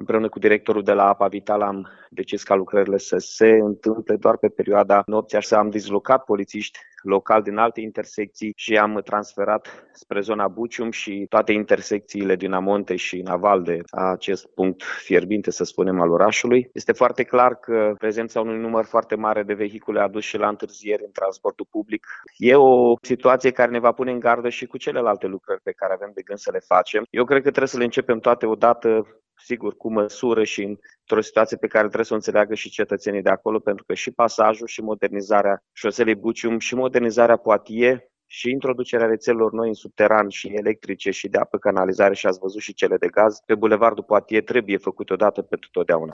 împreună cu directorul de la Apa Vital am decis ca lucrările să se întâmple doar pe perioada nopții, așa am dislocat polițiști local din alte intersecții și am transferat spre zona Bucium și toate intersecțiile din amonte și în aval de acest punct fierbinte, să spunem, al orașului. Este foarte clar că prezența unui număr foarte mare de vehicule a dus și la întârzieri în transportul public. E o situație care ne va pune în gardă și cu celelalte lucrări pe care avem de gând să le facem. Eu cred că trebuie să le începem toate odată, sigur, cu măsură și într-o situație pe care trebuie să o înțeleagă și cetățenii de acolo, pentru că și pasajul și modernizarea șoselei Bucium și modernizarea Poitiers și introducerea rețelelor noi în subteran și electrice și de apă, canalizare și ați văzut și cele de gaz pe bulevardul Poitiers trebuie făcute odată pentru totdeauna.